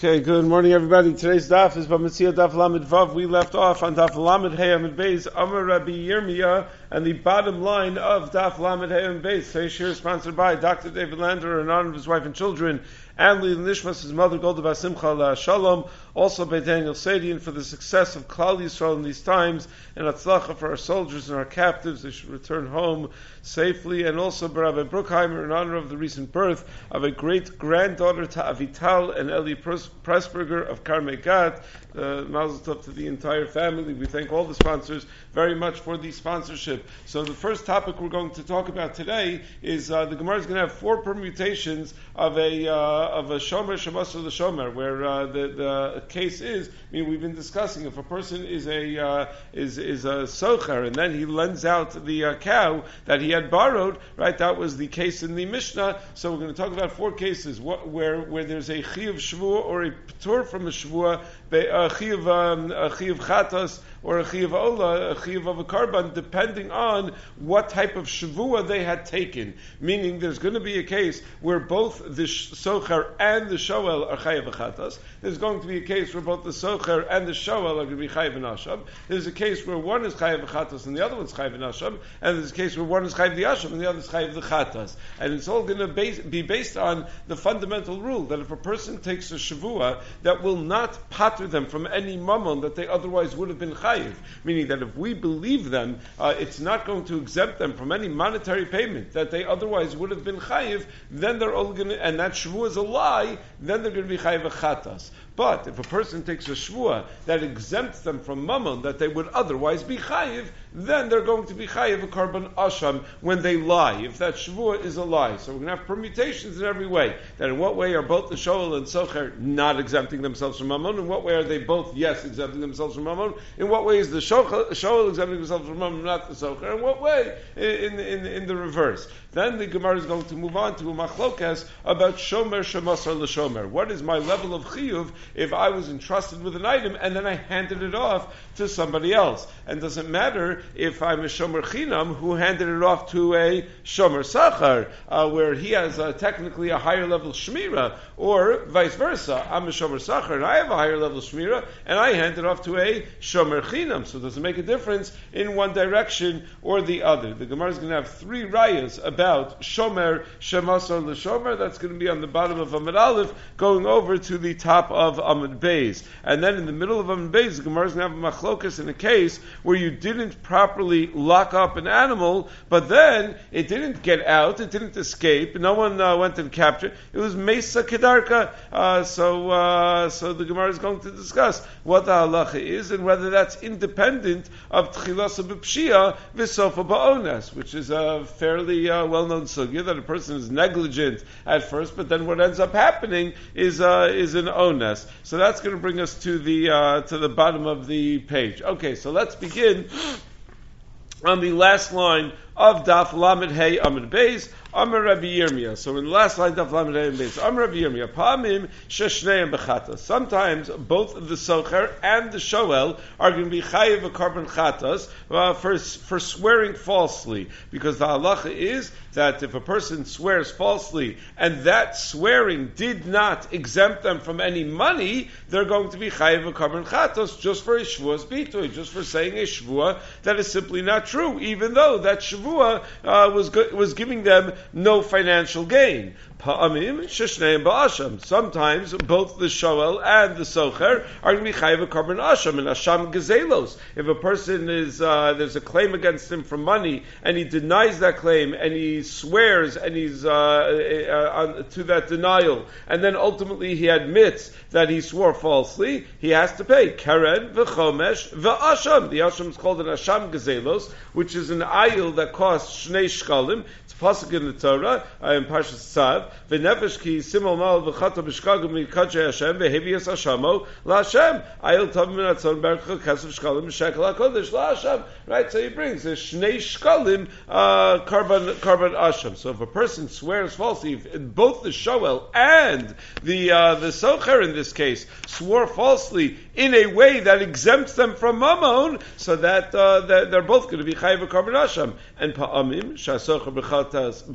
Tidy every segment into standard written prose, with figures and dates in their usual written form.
Okay, good morning, everybody. Today's daf is Bamitzia Daf Lamed Vav. We left off on Daf Lamed Hey Amid Beis Amar Rabbi Yirmiyah, and the bottom line of Daf Lamed Hey Amid Beis. Today's shir is sponsored by Dr. David Lander in honor of his wife and children, and Lil Nishmas, his mother Golda Basimcha La Shalom, also by Daniel Sadian for the success of Klal Yisrael in these times, and Atzlacha for our soldiers and our captives. They should return home safely, and also Rabbi Bruckheimer in honor of the recent birth of a great granddaughter to Avital and Eli Pressburger of Karmei Gat. Mazel tov to the entire family. We thank all the sponsors very much for the sponsorship. So the first topic we're going to talk about today is the Gemara is going to have four permutations of a shomer shemasar l'shomer, where the case is. I mean, we've been discussing if a person is a socher and then he lends out the cow that he had borrowed, right? That was the case in the Mishnah. So we're going to talk about four cases where there's a chiyuv shvua or a ptur from a shvua, a chiyuv chatas, or a chiyuv ola, a chiyuv of a karban, depending on what type of shavua they had taken. Meaning, there's going to be a case where both the socher and the shoel are chayav chatas. There's going to be a case where both the socher and the shoel are going to be chayav asham. There's a case where one is chayav chatas and the other one's chayav asham, and there's a case where one is chayav the asham and the other is chayav the chatas. And it's all going to be based on the fundamental rule that if a person takes a shavua that will not pater them from any mammon that they otherwise would have been chayav, meaning that if we believe them, it's not going to exempt them from any monetary payment that they otherwise would have been chayiv, then they're all going to, and that shvua is a lie, then they're going to be chayiv chatas. But if a person takes a shvua that exempts them from mammon that they would otherwise be chayiv, then they're going to be chayiv a karban asham when they lie, if that shvua is a lie. So we're going to have permutations in every way. That in what way are both the shoel and socher not exempting themselves from mammon? In what way are they both, yes, exempting themselves from mammon? In what way is the shoel exempting themselves from mammon, not the socher? In what way? In the reverse. Then the Gemara is going to move on to a machlokas about shomer shemasar l'shomer. What is my level of chiyuv if I was entrusted with an item and then I handed it off to somebody else? And doesn't matter if I'm a shomer chinam who handed it off to a shomer sachar, where he has technically a higher level shmira, or vice versa. I'm a shomer sachar and I have a higher level shmira, and I hand it off to a shomer chinam. So it doesn't make a difference in one direction or the other. The Gemara is going to have three rayas about shomer shemasar l'shomer. That's going to be on the bottom of Amud Aleph, going over to the top of Amud Beis. And then in the middle of Amud Beis, the Gemara is going to have a machlokas in a case where you didn't properly lock up an animal, but then it didn't get out, it didn't escape, no one went and captured it. It was mesa kedarka. So the Gemara is going to discuss what the halacha is and whether that's independent of tchilasa b'pshia v'sofa ba'ones, which is a fairly well-known sugya that a person is negligent at first, but then what ends up happening is an ones. So that's going to bring us to the bottom of the page. Okay, so let's begin on the last line of Daf Lamed Hey Amud Beis. Amar Rabbi Yirmiyah. So in the last line, Daf Lamed Hey Amud Beis. Amar Rabbi Yirmiyah. Pa'amim sheshneim b'chatas. Sometimes both the socher and the shoel are going to be chayiv a karban chatas for swearing falsely, because the halacha is that if a person swears falsely and that swearing did not exempt them from any money, they're going to be chayiv a karban chatas just for a shvuas bitoy, just for saying a shvua that is simply not true, even though that shvua was giving them no financial gain. Pa'amim sheshneim ba'asham. Sometimes both the shoel and the socher are going to be chayiv a karban asham and asham gezelos. If a person is there's a claim against him for money and he denies that claim and he swears and he's to that denial, and then ultimately he admits that he swore falsely, he has to pay keren v'chomesh v'asham. The asham is called an asham gezelos, which is an ayil that costs shnei shkalim. It's pasuk in the Torah in Parshas Tzav. V'nefesh ki simol mal v'chata b'shkagu mikadshei Hashem v'hevias Hashamo la'Hashem ayil tavim min atzon bercha kesef shkalim shekel hakodesh la'Hashem. Right, so he brings a shnei shkalim karban asham. So if a person swears falsely, if both the shoel and the socher in this case swore falsely in a way that exempts them from mammon, so that they're both going to be chayiv karban asham. And pa'amim shasocher b'chatas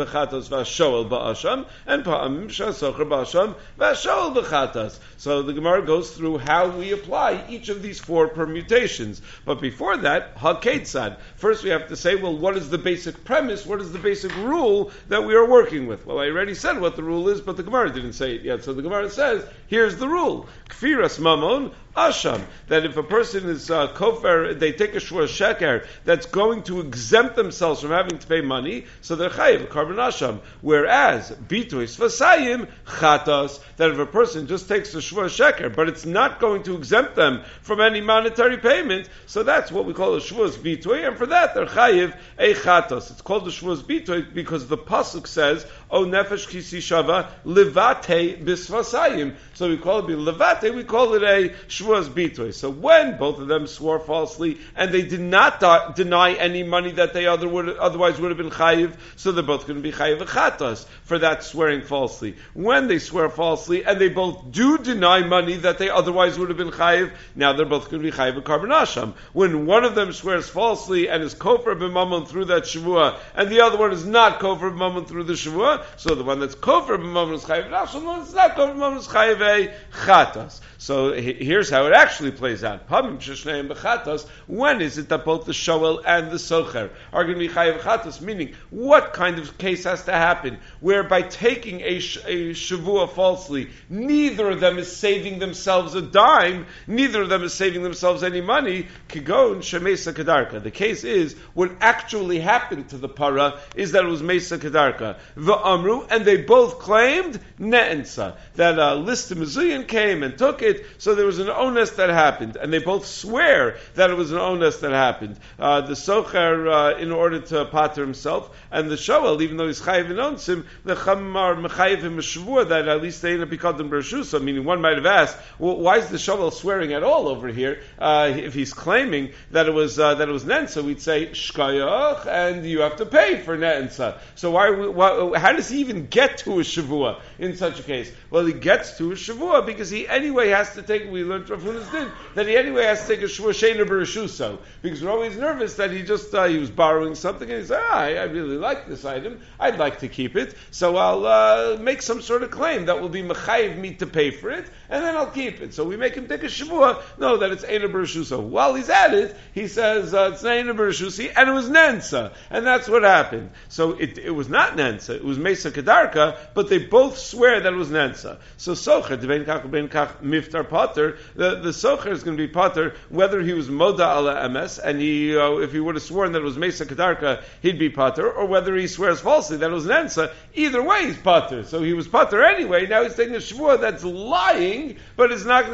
b'chatos v'ashoel ba'asham, and pa'amim she'asocher ba'asham v'ashoel b'chatos. So the Gemara goes through how we apply each of these four permutations. But before that, ha'ketzad. First we have to say, well, what is the basic premise? What is the basic rule that we are working with? Well, I already said what the rule is, but the Gemara didn't say it yet. So the Gemara says, here's the rule. Kfiras mamon asham. That if a person is kofer, they take a shvua sheker that's going to exempt themselves from having to pay money, so they're chayiv, carbon asham. Whereas, bitois vasayim chatas, that if a person just takes a shvua sheker, but it's not going to exempt them from any monetary payment, so that's what we call a shvuas bitoy, and for that they're chayiv a chatas. It's called the shvuas bitoy because the pasuk says, "O nefesh kisi shava levate bisvasayim." So we call it levate. We call it a shvuas bitoy. So when both of them swore falsely and they did not deny any money that they otherwise would have been chayiv, so they're both going to be chayiv a chatas for that swearing falsely. When they swear falsely and they both do deny money that they otherwise would have been chayiv, now they're both going to be chayiv a carbon asham. When one of them swears falsely and is kofar b'mamon through that shavua, and the other one is not kofar b'mamon through the shavua, so the one that's kofar b'mamon is chayiv asham, the one that's not kofar b'mamon is chayiv a chatas. So here's how it actually plays out. Pamim sheshneim b'chatas. When is it that both the shoel and the socher are going to be chayiv chatas? Meaning, what kind of case has to happen where by taking a shavua falsely, neither of them is saving themselves a dime, neither of them is saving themselves any money? Kigon shemesa kedarka. The case is, what actually happened to the para is that it was mesa kedarka. V'amru, and they both claimed ne'ensa, that list of Mizuyan came and took it, so there was an onus that happened, and they both swear that it was an onus that happened. The socher, in order to pater himself, and the shoel, even though he's chayiv in onsim, the chamar mechayiv him a shavua that at least they end up becoming bershusa. Meaning, one might have asked, well, why is the shoel swearing at all over here? If he's claiming that it was nensa, we'd say shkayach, and you have to pay for nensa. So how does he even get to a shavua in such a case? Well, he gets to a shavua because he anyway has to take. We learned Rav Huna's din that he anyway has to take a shavua sheina bereshuso, because we're always nervous that he was borrowing something and he said, I really like this item, I'd like to keep it, so I'll make some sort of claim that will be mechayiv me to pay for it, and then I'll keep it. So we make him take a shavua, no, that it's eina bereshuso. While he's at it, he says it's eina bereshusi, and it was nensa, and that's what happened. So it was not nensa, it was mesa kedarka, but they both swear that it was nensa. So socher devein kach miftar pater, the socher is going to be pater whether he was moda ala ms, and he if he would have sworn that it was mesa kedarka, he'd be pater, or whether he swears falsely that it was nensa. Either way, he's pater. So he was pater anyway. Now he's taking a shvua that's lying, but it's not.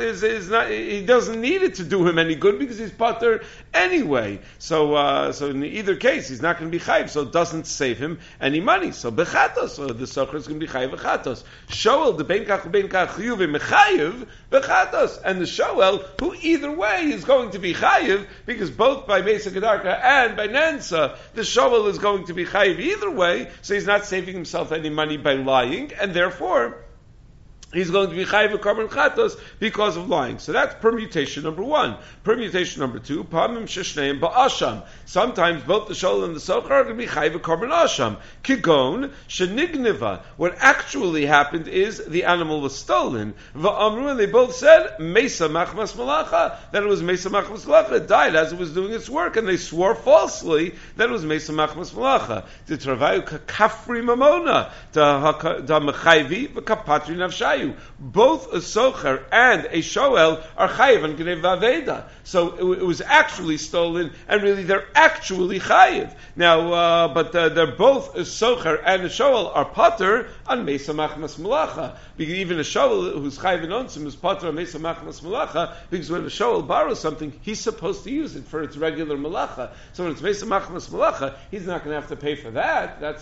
He doesn't need it to do him any good because he's pater anyway. So in either case, he's not going to be chayiv. So it doesn't save him any money. So bechatos, so the socher is going to be chayiv bechatos. Shoel the ben kach chiyuv mechayiv bechatos, and the shoel who either way is going to be chayiv because both by mesa kedarka and by nensa, the shoel is going to be chayiv either way. So he's not saving himself any money by lying, and therefore he's going to be chayiv a carbon chatos because of lying. So that's permutation number one. Permutation number two, pamim sheshneim ba'asham. Sometimes both the shoel and the socher are going to be chayiv a carbon asham. Kigon shenigniva. What actually happened is the animal was stolen. Va'amru, and they both said mesa machmas malacha, that it was mesa machmas malacha. It died as it was doing its work, and they swore falsely that it was mesa machmas malacha. The travayu kakafri mamona da mechayvi v'kapatri nafshayu. Both a socher and a shoel are chayiv on gnev v'aveda. So it was actually stolen, and really they're actually chayiv. Now, but they're both a socher and a shoel are pater on mesa machmas malacha. Because even a shoel who's chayiv in onsim is pater on mesa machmas malacha, because when a shoel borrows something, he's supposed to use it for its regular malacha. So when it's mesa machmas malacha, he's not going to have to pay for that. That's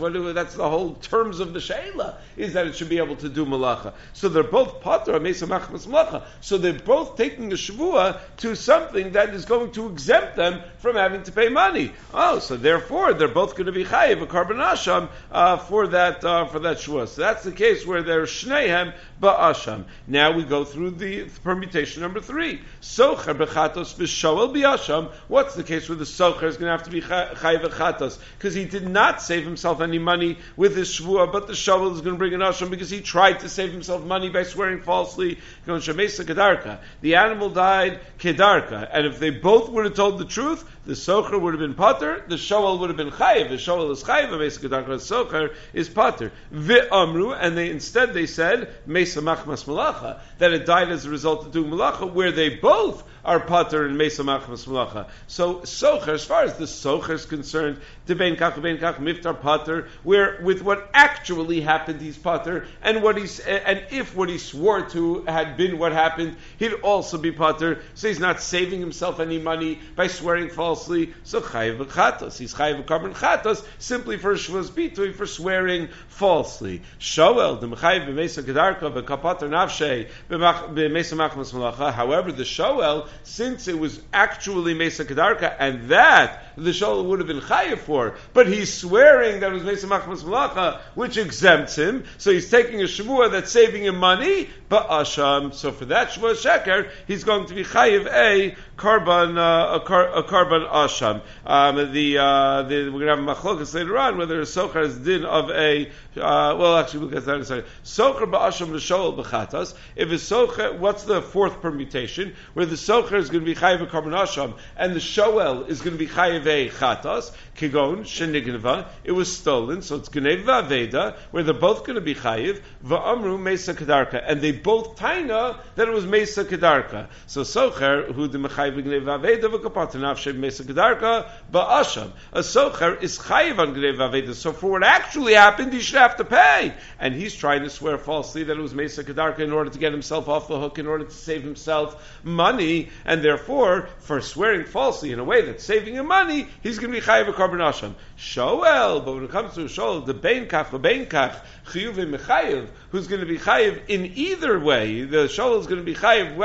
the whole terms of the sheila, is that it should be able to do malacha. So they're both pater mesa machmas malacha. So they're both taking a shavua to something that is going to exempt them from having to pay money. Oh, so therefore they're both going to be chayiv a carbon asham for that shavua. So that's the case where they're shneihem ba'asham. Now we go through the permutation number 3. Socher bechatos v'shoel bi'asham. What's the case where the socher is going to have to be chayiv bechatos? Because he did not save himself any money with his shvuah, but the shoel is going to bring an asham because he tried to save himself money by swearing falsely. The animal died kedarka, and if they both would have told the truth, the socher would have been pater, the shoel would have been chayiv. The shoel is chayiv, and mesa kedarka, the socher is pater. Ve'amru, and instead they said mesa machmas malacha, that it died as a result of doing malacha, where they both are pater and mesa machmas malacha. So socher, as far as the socher is concerned, de ben kach miftar pater, where with what actually happened he's pater, and if what he swore to had been what happened, he'd also be pater. So he's not saving himself any money by swearing falsely. So chayiv b'chatos, he's chayiv b'karban chatos simply for shvus bitui, for swearing falsely. Shoel the mechayiv b'mesa kedarka b'kapater nafshei b'mesa machmas malacha. However, the shoel, since it was actually mesa kedarka, and that the shoel would have been chayiv for, but he's swearing that it was mesa machmas malacha, which exempts him. So he's taking a shvuah that's saving him money, but asham. So for that shvuah sheker, he's going to be chayiv a karban asham. We're going to have a machlokas later on whether a socher is din of a we'll get that in a second. Socher ba'asham v'shoel b'chatas. If a socher, what's the fourth permutation where the socher is going to be chayiv a karban asham and the shoel is going to be chayiv a chatas? Kigon shenigneva, it was stolen, so it's geneva veda, where they're both going to be chayiv va'amru mesa kedarka, and they both taina that it was mesa kedarka. So socher who the mechayiv geneva veda v'kapater nafshei mesa kedarka ba'asham. A socher is chayiv on geneva veda, so for what actually happened, he should have to pay, and he's trying to swear falsely that it was mesa kedarka in order to get himself off the hook, in order to save himself money, and therefore for swearing falsely in a way that's saving him money, he's going to be chayiv a karban asham. Shoel, but when it comes to shoel, the bein kach, chiyuv mechayiv, who's going to be chayiv in either way. The shoel is going to be chayiv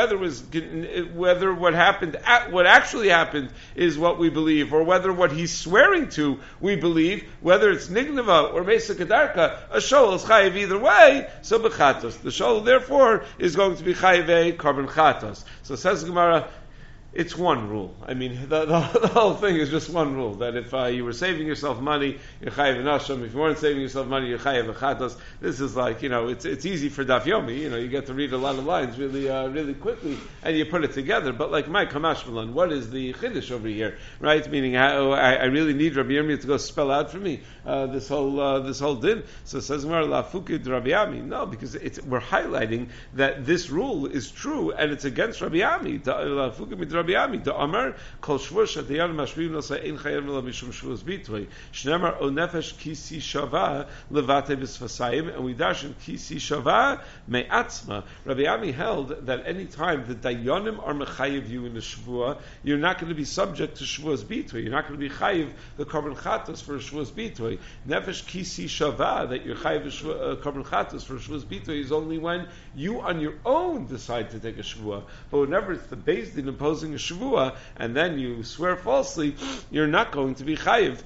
whether what actually happened is what we believe, or whether what he's swearing to we believe, whether it's nigneva or mesa kedarka. A shoel is chayiv either way. So bechatos, the shoel therefore is going to be chayiv a karban chatos. So says Gemara, it's one rule. I mean, the whole thing is just one rule, that if you were saving yourself money, you're chayiv an asham. If you weren't saving yourself money, you're chayiv a chatos. This is like, it's easy for daf yomi. You get to read a lot of lines really quickly, and you put it together. But like my kamash malan, what is the chiddush over here, right? Meaning, I really need Rabbi Yirmiyah to go spell out for me this whole din. So it says la fukid Rabbi Ami. No, because we're highlighting that this rule is true, and it's against Rabbi Ami. La fukid Rabbi Ami, the Amar, Kol Shvur Shatayan Mashvim Nosa Ein Chayim Lo Mishum Shvus Bitway. Shnemar O Nefesh Kisi Shava Levate B'Sfasayim, and we dash in Kisi Shava Me'atzma. Rabbi Ami held that any time the Dayanim are mechayiv you in the Shvua, you're not going to be subject to Shvuas Bitway. You're not going to be chayiv the Karban Chatos for Shvuas Bitway. Nefesh Kisi Shava, that you're chayiv Karban Chatos for Shvuas Bitway, is only when you on your own decide to take a Shvua. But whenever it's the Beis Din imposing a Shavua, and then you swear falsely, you're not going to be chayiv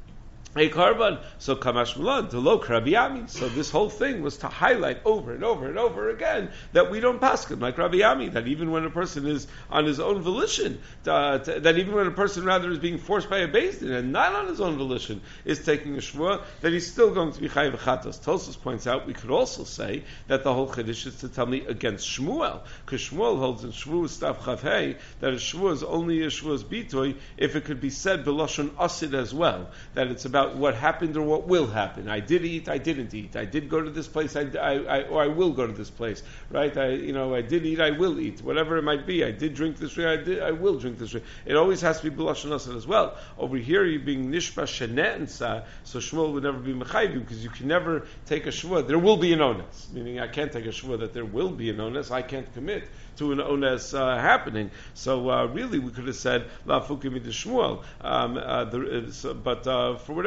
a karban. So kamash malan to lo Rabbi Ami. So this whole thing was to highlight over and over and over again that we don't paskin like Rabbi Ami, that even when a person is on his own volition, that even when a person rather is being forced by a beis din and not on his own volition is taking a shvua, that he's still going to be chayiv chatos. Tosfos points out we could also say that the whole chiddush is to tell me against Shmuel, because Shmuel holds in Shvuah Stav Chavhei that a shvua is only a shvua's bitoy if it could be said b'lashon asid as well, that it's about what happened or what will happen. I did eat, I didn't eat. I did go to this place, or I will go to this place. Right? I did eat, I will eat. Whatever it might be. I did drink this way, I will drink this way. It always has to be b'lashon asad as well. Over here, you're being nishba shenensa, so Shmuel would never be mechayim because you can never take a shvua. There will be an ones, meaning I can't take a shvua that there will be an ones. I can't commit to an ones happening. So really, we could have said la fukim Shmuel. But for whatever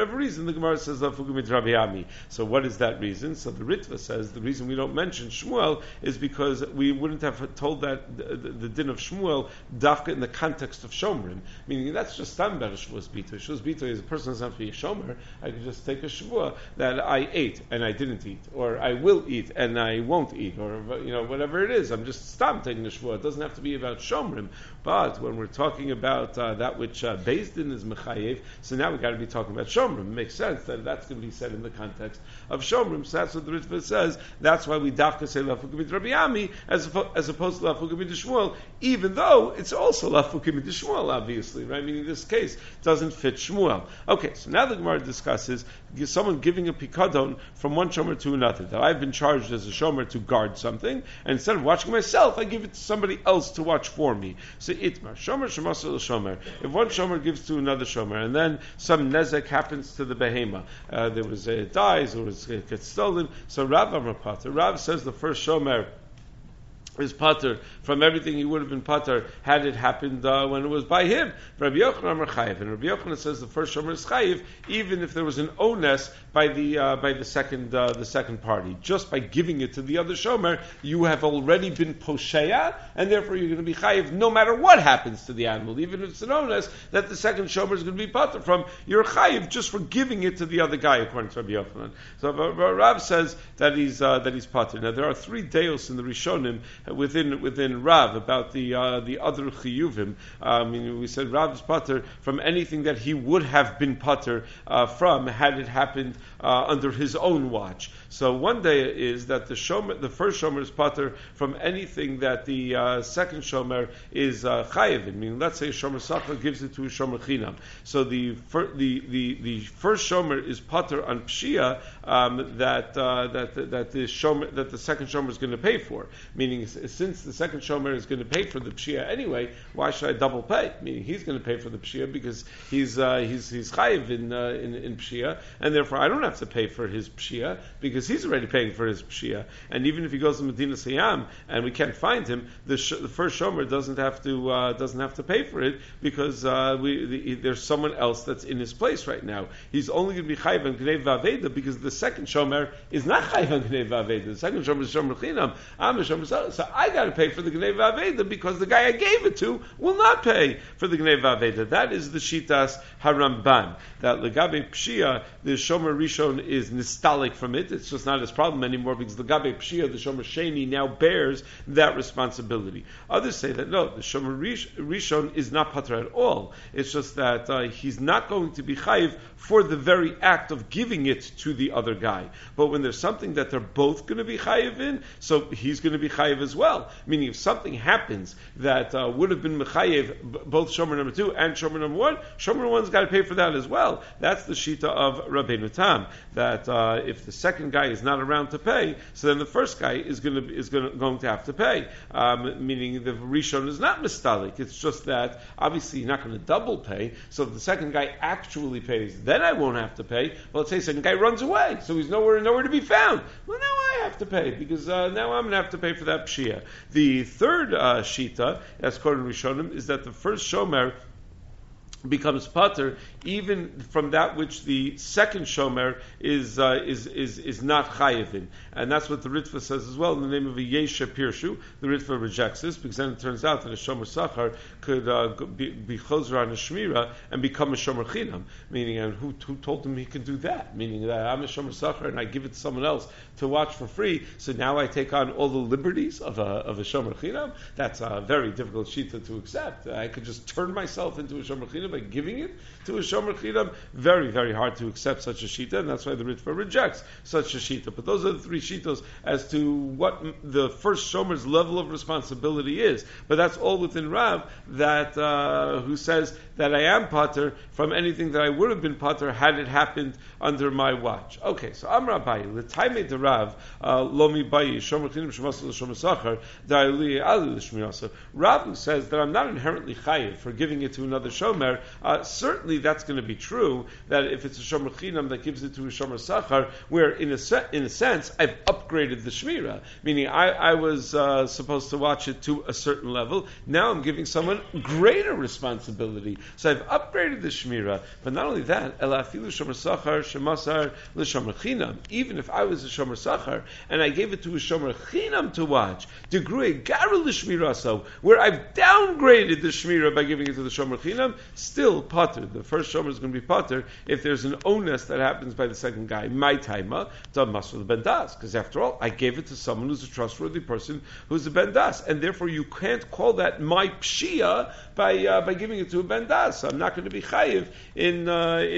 whatever reason, the Gemara says Lafugim Rabbi Ami. So what is that reason? So the Ritva says the reason we don't mention Shmuel is because we wouldn't have told that the din of Shmuel dafka in the context of Shomrim, meaning that's just Stamber Shvuas Bito. Shvuas Bito is a person doesn't have to be a Shomer. I could just take a Shvua that I ate and I didn't eat, or I will eat and I won't eat, or whatever it is. I'm just taking a Shvua. It doesn't have to be about Shomrim. But when we're talking about that which Beis Din is Mechayev, so now we've got to be talking about Shomrim. It makes sense that that's going to be said in the context of Shomrim. So that's what the Ritva says. That's why we dafka say Lafukim Rabbi Ami as opposed to Lafukim Shmuel, even though it's also Lafukim Shmuel, obviously, right? Meaning in this case doesn't fit Shmuel. Okay, so now the Gemara discusses someone giving a pikadon from one shomer to another. That I've been charged as a shomer to guard something, and instead of watching myself, I give it to somebody else to watch for me. So itmar shomer shemasel shomer. If one shomer gives to another shomer, and then some nezek happens to the behema, there was it dies or it gets stolen. So Rav Amar Rav says the first shomer is pater from everything he would have been pater had it happened when it was by him. Rabbi Yochanan Amar Chayiv, and Rabbi Yochanan says the first shomer is chayiv, even if there was an ones by the second party. Just by giving it to the other shomer, you have already been posheya, and therefore you're going to be chayiv no matter what happens to the animal, even if it's an ones that the second shomer is going to be pater from. You're chayiv just for giving it to the other guy, according to Rabbi Yochanan. So Rav says that he's pater. Now there are 3 deos in the Rishonim within Rav about the other chiyuvim. We said Rav is pater from anything that he would have been pater from had it happened under his own watch. So one day is that the first shomer is pater from anything that the second shomer is chayiv. Meaning, let's say shomer sacha gives it to a shomer chinam. So the first shomer is pater on pshia that the second shomer is going to pay for. Meaning, since the second shomer is going to pay for the pshia anyway, why should I double pay? Meaning, he's going to pay for the pshia because he's chayiv in pshia, and therefore I don't have to pay for his pshia because he's already paying for his pshia. And even if he goes to Medina Sayyam and we can't find him, the first shomer doesn't have to pay for it because there's someone else that's in his place right now. He's only going to be chayiv on Gnei Vaveda because the second shomer is not chayiv on Gnei Vaveda. The second shomer is shomer chinam. I'm a shomer, so I got to pay for the Gnei Vaveda because the guy I gave it to will not pay for the Gnei Vaveda. That is the Shitas Haramban. That Legabe Pshia, the Shomer Rishon is nistalik from it. It's just not his problem anymore because Legabe Pshia, the Shomer Sheni, now bears that responsibility. Others say that no, the Shomer Rishon is not pater at all. It's just that he's not going to be chayiv for the very act of giving it to the other guy. But when there's something that they're both going to be chayiv in, so he's going to be chayiv as well. Meaning if something happens that would have been mechayiv both shomer number 2 and shomer number 1, shomer number 1's got to pay for that as well. That's the shita of Rabbeinu Tam, that if the second guy is not around to pay, so then the first guy is going to have to pay. Meaning the rishon is not mistalik. It's just that obviously you're not going to double pay. So if the second guy actually pays, then I won't have to pay. Well, let's say the second guy runs away, so he's nowhere to be found. Well, now I have to pay because now I'm going to have to pay for that pshia. The third shita, as quoted in Rishonim, is that the first shomer becomes pater even from that which the second shomer is not chayiv in, and that's what the Ritva says as well. In the name of a Yesha Pirshu, the Ritva rejects this because then it turns out that a shomer sachar could be chozer on a shmira and become a shomer chinam. Meaning, and who told him he could do that? Meaning that I'm a shomer sachar and I give it to someone else to watch for free. So now I take on all the liberties of a shomer chinam. That's a very difficult shita to accept. I could just turn myself into a shomer chinam by giving it to a shomer chinam. Very, very hard to accept such a shita, and that's why the Ritva rejects such a shita. But those are the 3 shitos as to what the first shomer's level of responsibility is. But that's all within Rav, that who says that I am pater from anything that I would have been pater had it happened under my watch. Okay, so I'm Rabbi. L'taimei de Rav lo mi bayi shomer chinam shemasel shomer sachar da'ali ali l'shmirasa. Rav says that I'm not inherently chayiv for giving it to another shomer certainly that's going to be true, that if it's a shomer chinam that gives it to a shomer sachar, where in a sense, I've upgraded the shmira, meaning I was supposed to watch it to a certain level, now I'm giving someone greater responsibility. So I've upgraded the shmira, but not only that, elafilu shomer sachar shemasar l'shomer chinam, even if I was a shomer sachar, and I gave it to a shomer chinam to watch, degrui garu l'shmiraso, where I've downgraded the shmira by giving it to the shomer chinam, still pater. The first shomer is going to be pater if there's an onus that happens by the second guy. My taima to masr ben das, because after all, I gave it to someone who's a trustworthy person who's a ben das, and therefore you can't call that my pshia by giving it to a ben das. So I'm not going to be chayiv in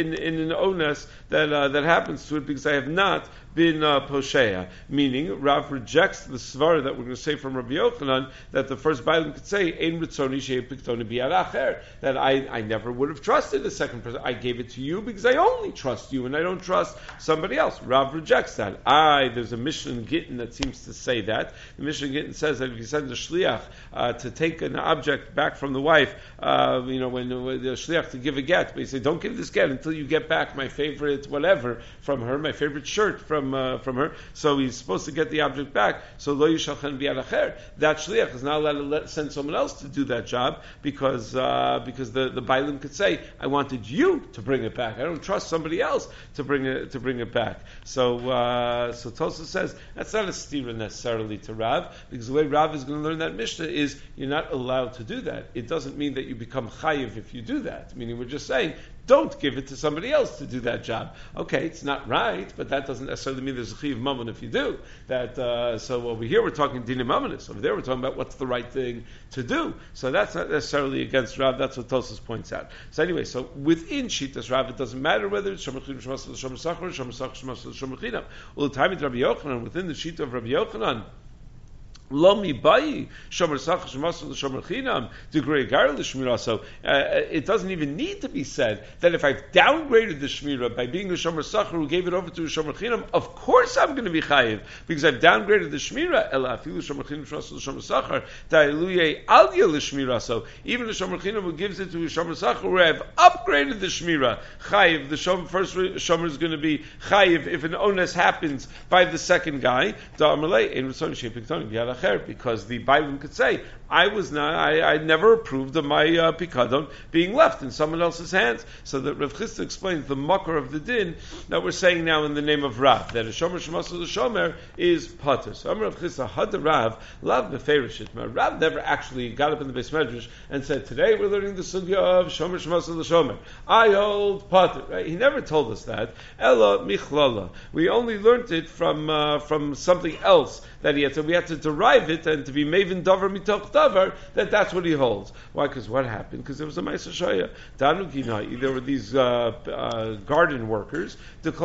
an onus that happens to it because I have not been posheya. Meaning, Rav rejects the svara that we're going to say from Rabbi Yochanan that the first Bailim could say ein ritzoni shei piktoni biyad acher, that I never would have trusted a second person. I gave it to you because I only trust you and I don't trust somebody else. Rav rejects that. There's a Mishnah in Gittin that seems to say that. The Mishnah in Gittin says that if you send a shliach to take an object back from the wife, when the shliach to give a get, but you say, don't give this get until you get back my favorite whatever from her, my favorite shirt from her. So he's supposed to get the object back. So lo yishalchen biyad acher. That shliach is not allowed to send someone else to do that job because the bailim could say, I wanted you to bring it back. I don't trust somebody else to bring it back. So Tosa says that's not a stira necessarily to Rav, because the way Rav is going to learn that Mishnah is you're not allowed to do that. It doesn't mean that you become chayiv if you do that. Meaning we're just saying, don't give it to somebody else to do that job. Okay, it's not right, but that doesn't necessarily mean there's a chiv mammon if you do that. So over here we're talking dinim mammonis. Over there we're talking about what's the right thing to do. So that's not necessarily against Rav. That's what Tosas points out. So anyway, so within Shitas Rav, it doesn't matter whether it's shomer chinam shemasel shomer sachar or shomer sachar shemasel shomer chinam. All the time with Rabbi Yochanan, within the Shita of Rabbi Yochanan, Lo mi bayi shomer sachar shemasel shomer chinam degrei gar l'shmira. So it doesn't even need to be said that if I've downgraded the shmira by being a shomer sachar who gave it over to a shomer chinam, of course I'm going to be chayiv because I've downgraded the shmira. Ela afilu shomer chinam shemasel shomer sachar da'iluye alya l'shmira. So even a shomer chinam who gives it to a shomer sachar where I've upgraded the shmira, chayiv. The first shomer is going to be chayiv if an onus happens by the second guy. Da'amalei ein ritzon shei piktoni b'yad because the Bailim could say, I never approved of my pikadon being left in someone else's hands. So that Rav Chisda explains the makar of the din that we're saying now in the name of Rav, that a shomer shemasel shomer is pater. So Rav Chisda had the Rav, lav befeirishit. Rav never actually got up in the Beis Medrash and said, today we're learning the sugya of shomer shemasel shomer. I hold pater. Right? He never told us that. Ella michlala. We only learned it from something else that he had. So we had to derive it and to be maven davar mitoch davar, that's what he holds. Why? Because what happened? Because there was a ma'aser shaya. Danu ginai. There were these garden workers.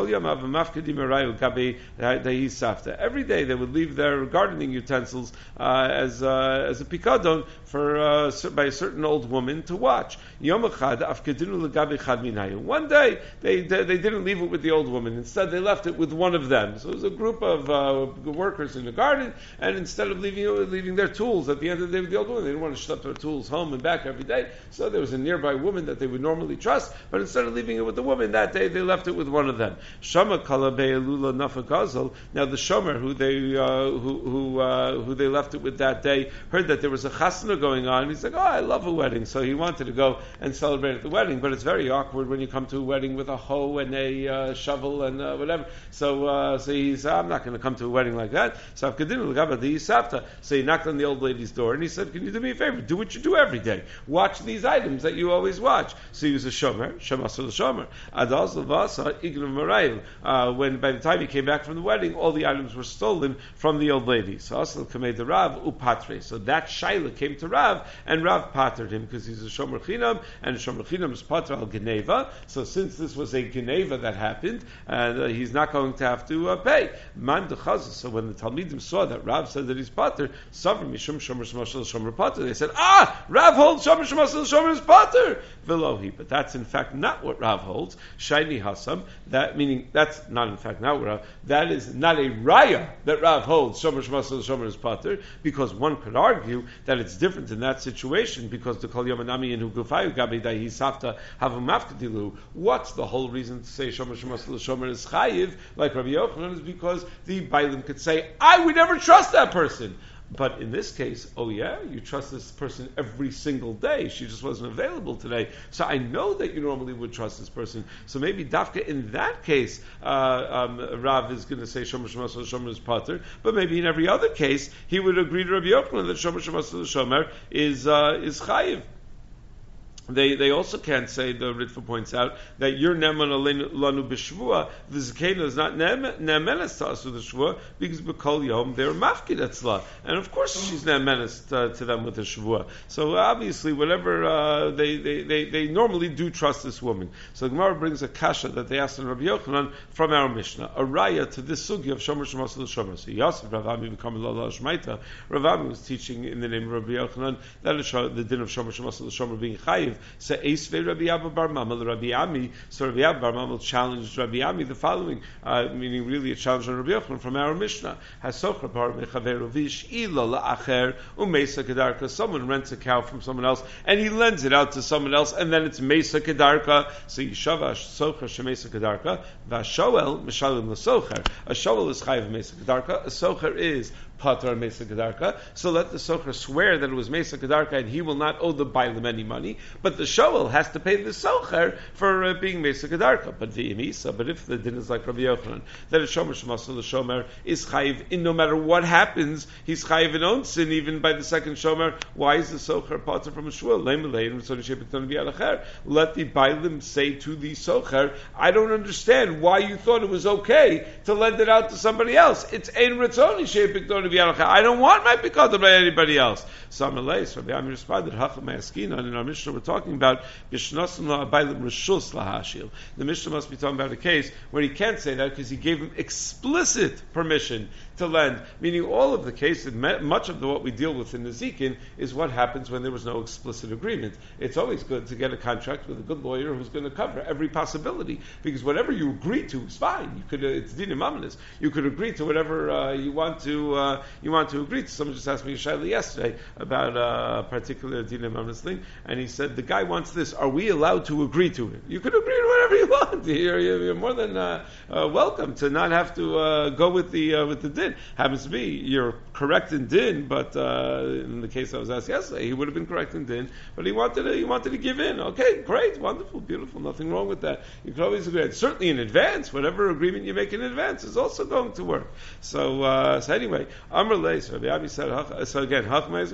Every day they would leave their gardening utensils as a pikadon by a certain old woman to watch. One day they didn't leave it with the old woman. Instead they left it with one of them. So it was a group of workers in the garden, and instead of leaving their tools at the end of the day with the old woman, they didn't want to schlep their tools home and back every day. So there was a nearby woman that they would normally trust, but instead of leaving it with the woman that day, they left it with one of them. Shama kala be'elula nafagazel. Now the shomer who they left it with that day heard that there was a chasna going on. He's like, I love a wedding, so he wanted to go and celebrate at the wedding. But it's very awkward when you come to a wedding with a hoe and a shovel and whatever. So he's, I'm not going to come to a wedding like that. So he knocked on the old lady's door and he said, can you do me a favor? Do what you do every day. Watch these items that you always watch. So he was a shomer, shemasel shomer. Adaz levasa ignav marayil. When by the time he came back from the wedding, all the items were stolen from the old lady. So asal kamei the Rav upatre. So that shaila came to Rav, and Rav patered him because he's a shomer chinam, and shomer chinam is pater al geneva. So since this was a geneva that happened, he's not going to have to pay. Man dechazah. So when the Talmidim saw that Rav said that he's pater, suffer mishum shomer shmashal shomer pater. They said, Rav holds shomer shmashal shomer is pater. Velohi, but that's in fact not what Rav holds. Shayni hasam, that meaning that's not in fact not what Rav. That is not a raya that Rav holds shomer shmashal shomer is pater, because one could argue that it's different in that situation because the kol yomanami and hugufayu gabi dahi safta have a mafkadilu. What's the whole reason to say shomer shmashal shomer is chayiv like Rabbi Yochanan is because the Bailim could say, I would never trust that person. But in this case, oh yeah, you trust this person every single day. She just wasn't available today. So I know that you normally would trust this person. So maybe Dafka in that case, Rav is going to say Shomer Shemasa Shomer is Pater. But maybe in every other case, he would agree to Rabbi Yochanan that Shomer Shemasa Shomer is Chayiv. They also can't say, the Ritva points out, that you're neman lanu b'shvua. The zakena is not nemenes to us with the shvua because b'kol yom they're mafkid etzla, and of course she's nemenes to them with the shvua. So obviously, whatever they normally do trust this woman. So the Gemara brings a kasha that they asked in Rabbi Yochanan from our Mishnah, a raya to this sugi of shomer shemasa l'shomer. So Yosef Ravami become Lala Shmaita. Ravami was teaching in the name of Rabbi Yochanan that the din of shomer shemasa l'shomer being chayiv. So Eisvei Rabbi Abba Bar Mama Rabbi Ami. So Rabbi Abba Bar Mama challenged Rabbi Ami the following, meaning really a challenge on Rabbi Yochanan from our Mishnah. Hasocher bar mechaveru v'ish'ila la'acher u'meisa kedarka. Someone rents a cow from someone else and he lends it out to someone else, and then it's meisa kedarka. So Yishava socher shemeisa kedarka v'ashoel mishalim l'socher. A shoel is chayiv meisa kedarka. A socher is pater meisa kedarka. So let the socher swear that it was meisa kedarka and he will not owe the bailim any money, but the shoel has to pay the socher for being meisa kedarka. But if the din is like Rabbi Yochanan, that a shomer shemasa l'shomer is chayiv in no matter what happens, he's chayiv in own sin even by the second shomer. Why is the socher pater from a shul? Let the bailim say to the socher, I don't understand why you thought it was okay to lend it out to somebody else. It's ein ritzoni she'epikdoni. I don't want my pikadon by anybody else. So Rabbi Ami responded, and in our Mishnah we're talking about the Mishnah must be talking about a case where he can't say that because he gave him explicit permission to lend, meaning all of the cases, much of what we deal with in Nezikin is what happens when there was no explicit agreement. It's always good to get a contract with a good lawyer who's going to cover every possibility, because whatever you agree to is fine. You could, it's dinim amanis. You could agree to whatever you want to agree to. Someone just asked me a shayla yesterday about a particular dinim amanis thing, and he said the guy wants this. Are we allowed to agree to it? You could agree to whatever you want. You're more than welcome to not have to go with the din. Happens to be you're correct in din, but in the case I was asked yesterday, he would have been correct in din, but he wanted to give in. Okay, great, wonderful, beautiful, nothing wrong with that. You can always agree. Certainly in advance, whatever agreement you make in advance is also going to work. So anyway, Amr Leis, Rabbi Abi said. So again, well, if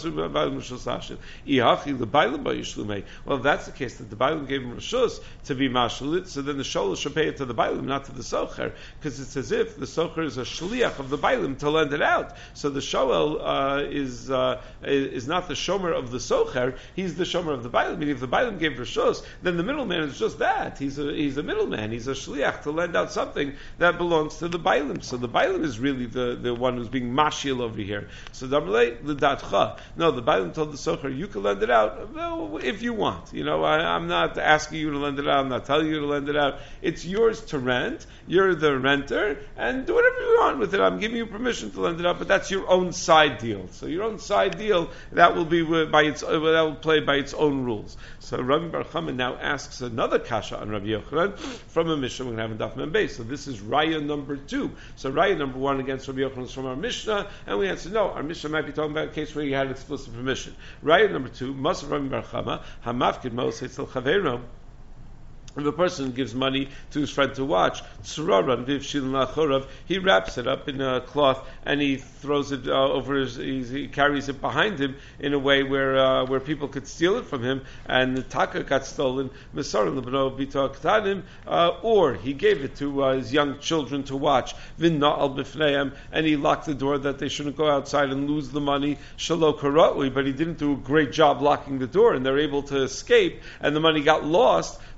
that's the case that the Bailim gave him reshus to be mashalit, so then the shoel should pay it to the Bailim, not to the socher, because it's as if the socher is a shliach of the Bailim to lend it out. So the shoel is not the shomer of the socher; he's the shomer of the Bailim. Meaning, if the Bailim gave reshus, then the middleman is just that. He's a middleman. He's a shliach to lend out something that belongs to the Bailim. So the Bailim is really the one who's being mashil over here. So the datcha. No, the Bailim told the socher, you can lend it out if you want. I'm not asking you to lend it out. I'm not telling you to lend it out. It's yours to rent. You're the renter, and do whatever you want with it. I'm giving you permission to lend it out, but that's your own side deal. So your own side deal, that will be that will play by its own rules. So Rabbi Bar Chama now asks another kasha on Rabbi Yochanan from a Mishnah we're going to have in Daf Mem Beis. So this is raya number 2. So raya number 1 against Rabbi Yochanan is from our Mishnah, and we answer no. Our Mishnah might be talking about a case where he had explicit permission. Raya number 2, Mas Rabbi Bar Chama Hamafkid Mos Etzel Chaveiro. If a person gives money to his friend to watch, he wraps it up in a cloth and he throws it over he carries it behind him in a way where people could steal it from him, and the taka got stolen, or he gave it to his young children to watch, and he locked the door that they shouldn't go outside and lose the money, but he didn't do a great job locking the door and they're able to escape and the money got lost, so chayiv.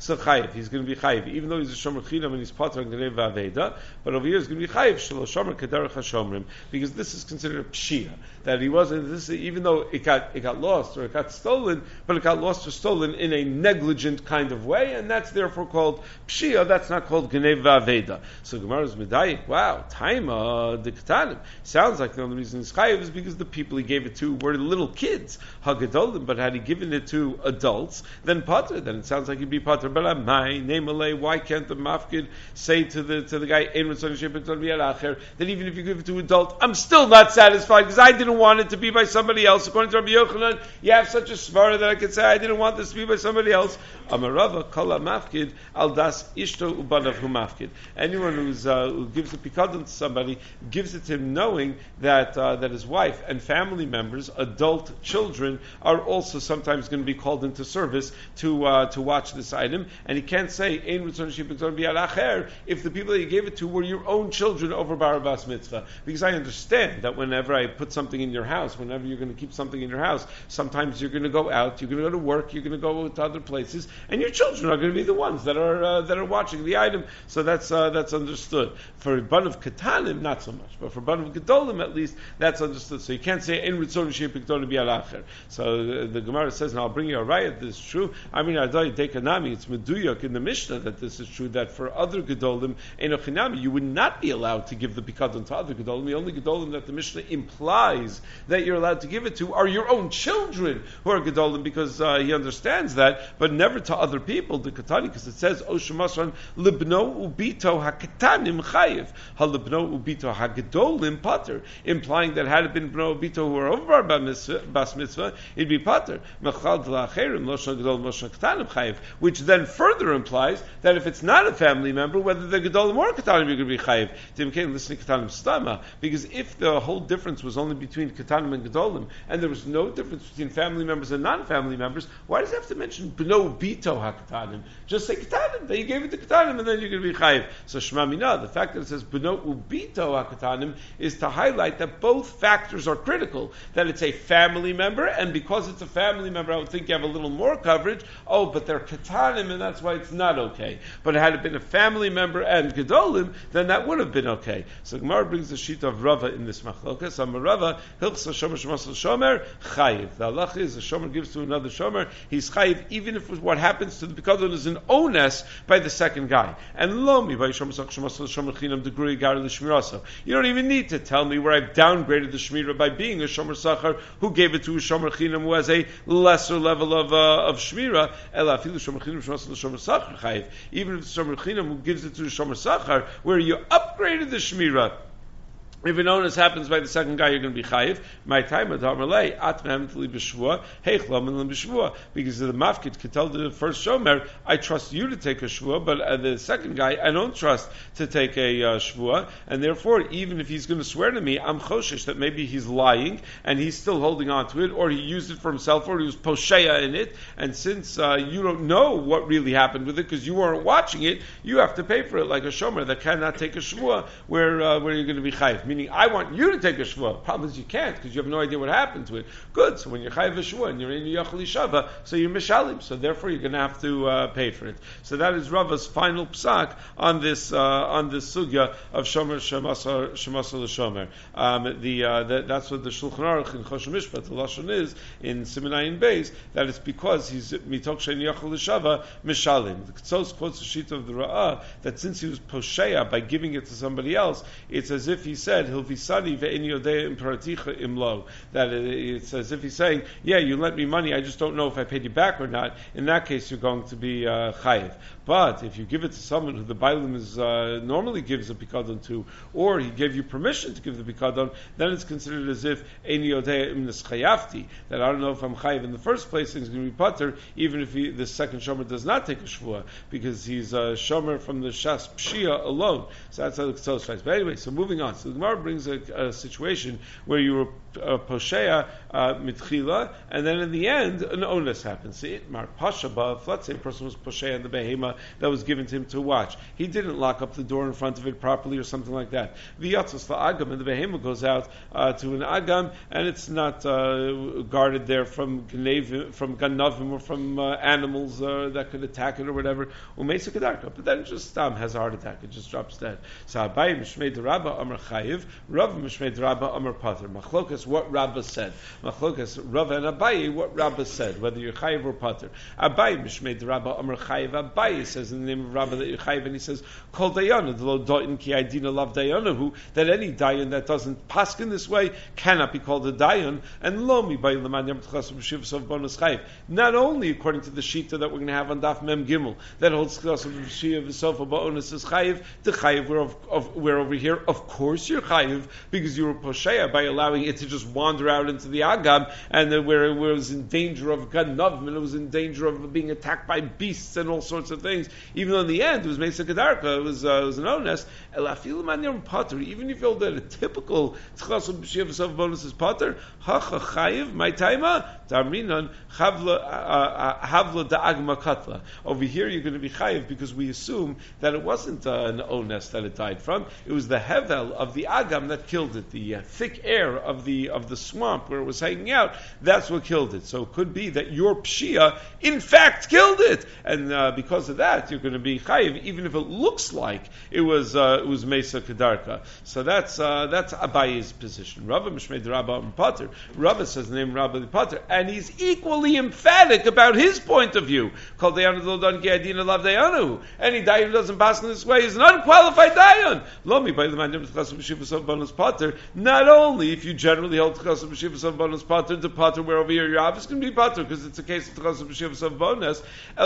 chayiv. He's going to be chayiv, even though he's a shomer chinam and he's pater and genev v'aveda. But over here he's going to be chayiv shelo shomer kederech hashomrim, because this is considered a pshia, that he wasn't. This even though it got lost or it got stolen, but it got lost or stolen in a negligent kind of way, and that's therefore called pshia. That's not called genev v'aveda. So Gemara's medayik. Wow, taima the ketanim. Sounds like the only reason he's chayiv is because the people he gave it to were little kids, hagadolim. But had he given it to adults, then pater. Then it sounds like he'd be pater. But my name alay. Why can't the mafkid say to the guy that even if you give it to adult, I'm still not satisfied because I didn't want it to be by somebody else. According to Rabbi Yochanan, you have such a svara that I could say I didn't want this to be by somebody else. Amarava kala mafkid al das ishto ubanav hu mafkid. Anyone who gives a pikadon to somebody gives it to him knowing that that his wife and family members, adult children, are also sometimes going to be called into service to watch this item, and he can't say ein ritzon shipikdon biyad acher if the people that you gave it to were your own children over barabas mitzvah. Because I understand that whenever I put something in your house, whenever you're going to keep something in your house, sometimes you're going to go out, you're going to go to work, you're going to go to other places, and your children are going to be the ones that are watching the item. So that's understood. For Ban of Katanim, not so much, but for Ban of Gedolim at least, that's understood. So you can't say ein ritzon shipikdon biyad acher. So the Gemara says, and I'll bring you a riot. This is true. I mean, Adai Dekanami, it's meduyak in the Mishnah that this is true. That for other gedolim, enochinami, you would not be allowed to give the pikadon to other gedolim. The only gedolim that the Mishnah implies that you're allowed to give it to are your own children who are gedolim, because he understands that, but never to other people. The katani, because it says oshemasran libno ubito hakatanim chayiv halibno ubito hagedolim pater, implying that had it been bno ubito who are over bas mitzvah, it'd be pater. Which then further implies that if it's not a family member, whether they're gedolim or ketanim, you're going to be chayiv. Timkein listening ketanim stama, because if the whole difference was only between ketanim and gedolim, and there was no difference between family members and non-family members, why does it have to mention bno bito haketanim? Just say ketanim, that you gave it to ketanim, and then you're going to be chayiv. So shma mina, the fact that it says bno ubito haketanim is to highlight that both factors are critical. That it's a family member, and because it's a family member, I would think you have a little more coverage. Oh, but they're ketanim, and that's why it's not okay. But had it been a family member and gedolim, then that would have been okay. So Gemara brings the sheet of Rava in this machlokas. Rava hilchs shomer shemasel shomer chayiv. The halach is the shomer gives to another shomer, he's chayiv, even if what happens to the pikadon is an ones by the second guy. And lo mi vayishomer shemasel shomer chinam degrui gar l'shmiraso. You don't even need to tell me where I've downgraded the shmira by being a shomer sachar who gave it to a shomer chinam who has a lesser level of shmira. Even if the shomer chinam who gives it to the shomer sachar, where you upgraded the shmira, if an onus happens by the second guy, you're going to be chayiv. My time at Hamalei atmem tli b'shvua heichlam and b'shvua, because the mafkid could tell the first shomer, I trust you to take a shvua, but the second guy, I don't trust to take a shvua, and therefore, even if he's going to swear to me, I'm choshesh that maybe he's lying and he's still holding on to it, or he used it for himself, or he was posheya in it. And since you don't know what really happened with it because you weren't watching it, you have to pay for it like a shomer that cannot take a shvua where you're going to be chayiv. Meaning, I want you to take a shvua. Problem is you can't because you have no idea what happened to it. Good. So when you're chayiv a shvua and you're in your yachli shava, so you're mishalim. So therefore you're going to have to pay for it. So that is Rava's final psak on this sugya of shomer shemasar l'shomer. That's what the Shulchan Aruch in Choshen Mishpat the lashon is in Simenayin Beis, that it's because he's mitok shein yachli shava mishalim. The Ketzos quotes the sheet of the Ra'ah that since he was posheya by giving it to somebody else, it's as if he said Hilvisani ve'en yodei imparaticha imlo. That it's as if he's saying, yeah, you lent me money, I just don't know if I paid you back or not. In that case, you're going to be chayiv. But if you give it to someone who the Bailim is normally gives a pikadon to, or he gave you permission to give the pikadon, then it's considered as if ein yodei imnes chayavti. That I don't know if I'm chayiv in the first place, and he's going to be pater, even if the second shomer does not take a shvua, because he's a shomer from the shas pshia alone. So that's how the Ketzos fights. But anyway, so moving on. So the Gemara Gemara brings a situation where you were poshea mitchila, and then in the end an onus happens. See, Mar Pasha Bav, let's say a person was poshea in the behema that was given to him to watch. He didn't lock up the door in front of it properly or something like that. V'yatzos la'agam, and the behema goes out to an agam, and it's not guarded there from ganavim or from animals that could attack it or whatever. Umeisa kedarka, but then it just has a heart attack. It just drops dead. So Abaye Mishmei Rabba Amar Chayiv, Rav Mishmei Rabba Amar Pater. Machlokas, what Rabba said. Machlokas, Rav and Abaye, what Rabba said, whether you're Chayiv or Pater. Abaye Mishmei Rabba Amar Chayiv. Abaye says in the name of Rabba that you're Chayiv, and he says, Kol Dayana, the lo doin ki aidina lav Dayanahu, that any dayan that doesn't paskin this way cannot be called a dayan, and lo mi bay leman yam tchas b'shiv sof bonus Chayiv. Not only according to the shita that we're going to have on Daf Mem Gimel, that holds tchas b'shiv sof bonus is Chayiv, the Chayiv we're over here, of course you're Chayiv, because you were Posheya by allowing it to just wander out into the Agam, and where it was in danger of Ganavim, and it was in danger of being attacked by beasts and all sorts of things, even though in the end it was Mesa Kedarka, it was an onus, even if you hold that a typical Tchasul B'Shiv Sof bonus is Potter, Hacha Chayiv, my taima, Tamrinan, Havla Da'agma Katla. Over here you're going to be Chayiv because we assume that it wasn't an onus that it died from. It was the hevel of the agam that killed it, the thick air of the swamp where it was hanging out. That's what killed it. So it could be that your pshia in fact killed it, and because of that, you're going to be chayiv, even if it looks like it was mesa kedarka. So that's Abaye's position. Rava Mishmei Rabba Pater. Rava says the name Rabba Pater, and he's equally emphatic about his point of view. Called Dayanu Lodan Ge'adina Lav Dayanu. Any dayan who doesn't pass in this way is an unqualified dayan. Lomi by the man Tchas bonus Pater. Not only if you generally hold Tchas bonus Pater, the Pater where over here you're obviously going to be Pater because it's a case of Tchas bonus.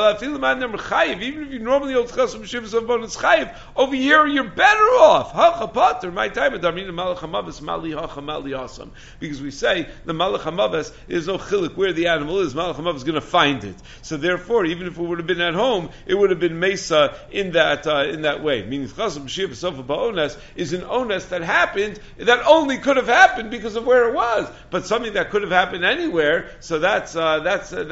Even if you normally hold Tchas bonus Chayiv, over here you're better off. Hacha Pater, my time Darmina Malach Hamavis Mali Hacha Mali Asam. Because we say the Malach Hamavis is no chilik where the animal is. Malach Hamavis is going to find it. So therefore, even if it would have been at home, it would have been Mesa in that way. Meaning Tchas b'shiv sofa ba'ones is an ones that happened that only could have happened because of where it was, but something that could have happened anywhere. So that's not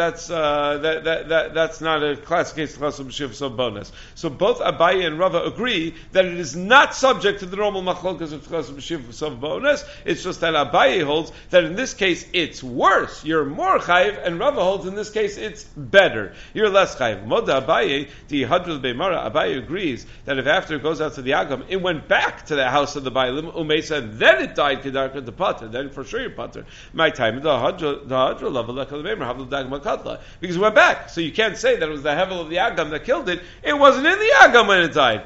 a classic case of Tchas b'shiv sofa ba'ones. So both Abaye and Rava agree that it is not subject to the normal machlokas of Tchas b'shiv sofa ba'ones. It's just that Abaye holds that in this case it's worse. You're more chayiv, and Rava holds in this case it's better. You're less chayiv. Moda Abaye, the Hadrul Beimara, Abaye agrees that if after it goes out to the Agam, it went back to the house of the Bailim, Umesa, and then it died Kedarka the Pater, then for sure you're Pater. My time, the Hadrul level, because it went back. So you can't say that it was the Hevel of the Agam that killed it. It wasn't in the Agam when it died.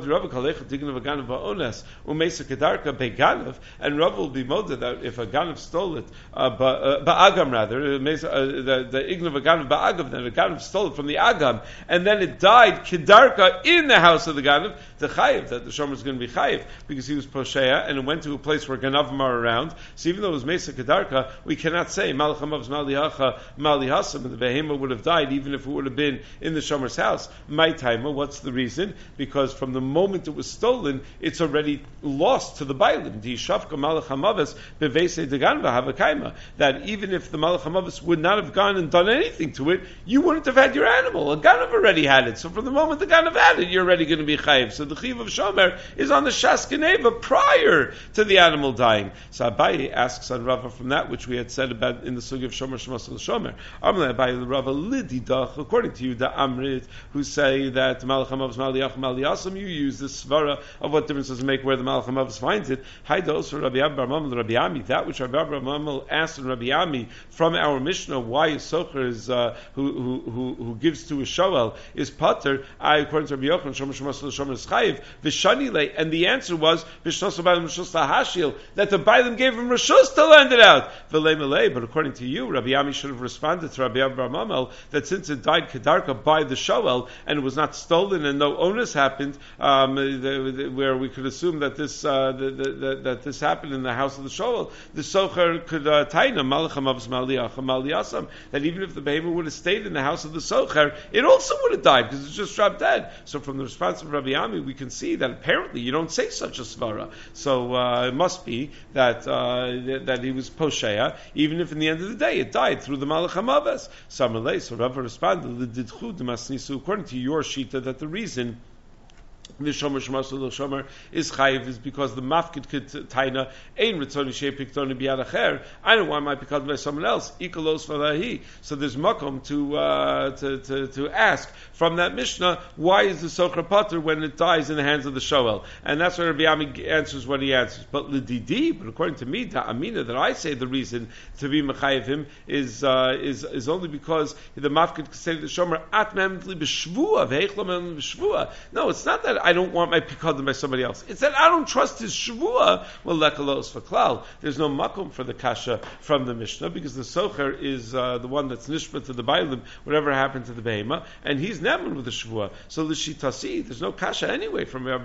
And Rav will be molded that if a Ganav stole it, Ba'agam rather, the Ignav Ganav Ba'agam, then a Ganav stole it from the Agam, and then it died Kedarka in the house of the Ganav, the Chayiv, that the Shomer is going to be Chayiv, because he was Poshea, and it went to a place where Ganavim are around. So even though it was Mesa Kedarka, we cannot say Malach Hamav's Malihacha, Malihasam, and the Behema would have died even if it would have been in the Shomer's house. My timer, what's the reason? Because from the moment it was stolen, it's already lost to the Bailim. The Shafka Malach Hamavas, Bevese Degan V'Havakaima, that even if the Malach Hamavas would not have gone and done anything to it, you wouldn't have had your animal. A Ganav already had it. So from the moment the Ganav had it, you're already going to be Chayiv. So the Chiv of Shomer is on the Shaskeneva prior to the animal dying. So Abaye asks on Rava from that which we had said about in the Sugi of Shomer Shemos Shomer. Amle Abaye Rava Lididach, according to you, the Amrit, who say that Malach Hamav's Maliach Maliasam, you use the svara of what difference does it make where the Malach Hamav's finds it. Haidos for Rabbi Abba Mamel Rabbi Ami, that which Rabbi Abba Mamel asked in Rabbi Ami from our Mishnah, why a socher is who gives to a shoel is pater. According to Rabbi Yochanan, Shomer Shemos Shomer is chayiv. V'shanile, and the answer was B'shnos Bailim Rishus Lahashil, that the Bailim gave him Rishus to lend it out. V'lei, but according to you, Rabbi Ami should have responded to Rabbi Abba Mamel that since it died Kedarka by the shoel and it was not stolen and no onus happened, where we could assume that this that this happened in the house of the shoel, the socher could taina Malach Hamav's Maliach Maliasam, that even if the behemoth would have stayed in the house of the socher, it also would have died because it's just dropped dead. So from the response of Rabbi Ami, we can see that apparently you don't say such a svara. So it must be that he was Poshea, even if in the end of the day it died through the Malach HaMaves. So Rava responded, according to your shita, that the reason the shomer shemasul shomer is chayiv is because the mafkid could taina ein ritzoni shei piktoni biyad acher. I don't want my pikad by someone else. Ikalos valahi. So there's makom to ask from that mishnah, why is the socher pater when it dies in the hands of the shoel? And that's where Rabbi Ami answers what he answers. But l'didi, but according to me, the amina that I say the reason to be mechayiv him is only because the mafkid could say to the shomer at memli b'shvua ve'echlam b'shvua. No, it's not that I don't want my pikadim by somebody else. It's that I don't trust his shvua. Well, lekalos for klal. There's no makom for the kasha from the Mishnah because the socher is the one that's nishma to the bailim, whatever happened to the behema, and he's neman with the shvua. So the shitasi, there's no kasha anyway from there's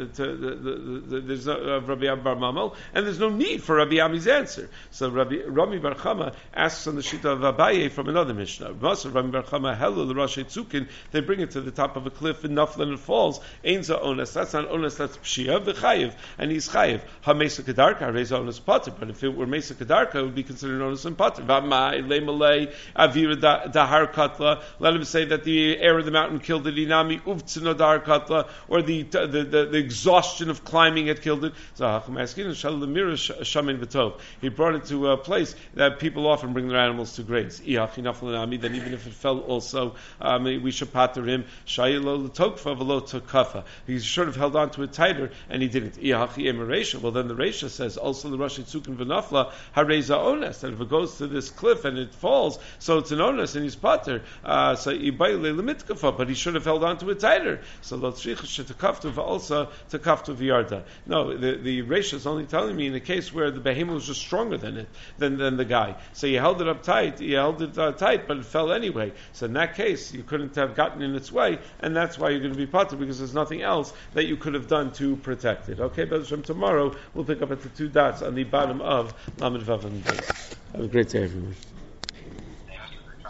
no Rabbi Abi Bar Mamel, and there's no need for Rabbi Ami's answer. So Rami Bar Chama asks on the shita of Abaye from another Mishnah. Rami Bar Chama helu l'rashay tzukin. They bring it to the top of a cliff and naflan it falls. Onas. That's not onas. That's pshia v'chayiv, and he's chayiv. Ha mesa kedarka reza onas pater. But if it were mesa kedarka, it would be considered onas and pater. V'amai lemalei avira dahar katla. Let him say that the air of the mountain killed it. Inami uvtzino dahar katla, or the exhaustion of climbing had killed it. So hacham askin shalamira shamin v'tov. He brought it to a place that people often bring their animals to graze. Then even if it fell, also we should pater him. Shayilo l'tokfa v'lo tokafa. He should have held on to it tighter, and he didn't. Well, then the Reisha says also the Rashi Tzukin v'nafla hareza ones, that if it goes to this cliff and it falls, so it's an ones and he's pater. So ibayle lemitkafa, but he should have held on to it tighter. So lotzricha shetakaftu v'alsa takaftu v'yarda. No, the Reisha is only telling me in the case where the behemoth was just stronger than it than the guy. So you held it up tight, tight, but it fell anyway. So in that case, you couldn't have gotten in its way, and that's why you're going to be pater, because there's nothing else that you could have done to protect it. Okay, but from tomorrow we'll pick up at the two dots on the bottom of Lamed Vav and Beis. Have a great day, everyone.